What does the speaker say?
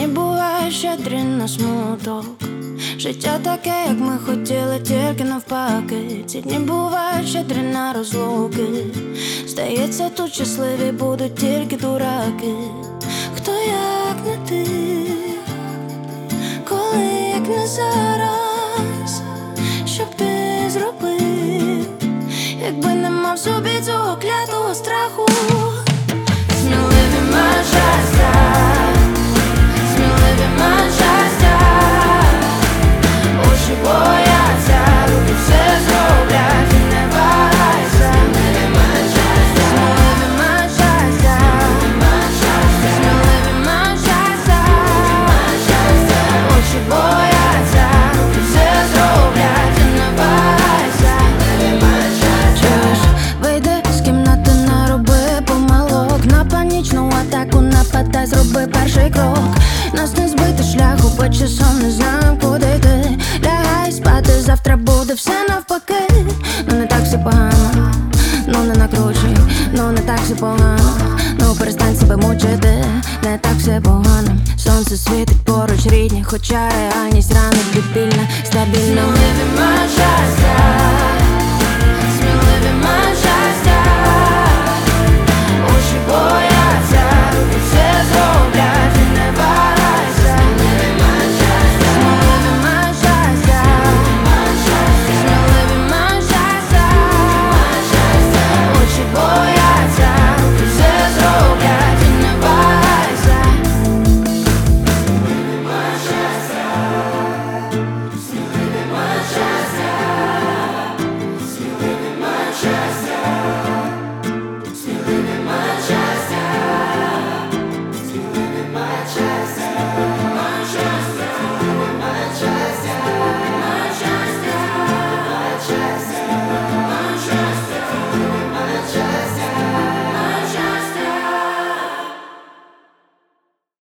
дні бувають щедрі на смуток. Життя таке, як ми хотіли, тільки навпаки. Ці дні бувають щедрі на розлуки. Здається, тут щасливі будуть тільки дураки. Хто як не ти, коли як не зараз, що б ти зробив, якби не мав собі цього клятого страху? Сміливі мають щастя, сміливі мають щастя, очі бояться, руки все зроблять і не вагайся. Сміливі мають щастя, сміливі мають щастя, сміливі мають щастя, очі бояться, руки все зроблять і не вагайся. Чуєш, вийди з кімнати, нароби помилок, на панічну атаку нападай, зроби перший крок. Нас не збити шляху, по часом не знаю, куди йти. Лягай спати, завтра буде все навпаки. Ну не так все погано, ну не накручуй, ну не так все погано, ну перестань себе мучити, не так все погано. Сонце світить поруч, рідні, хоча реальність ранить дебільна, стабільна. Сміливі мають щастя, сміливі мають щастя.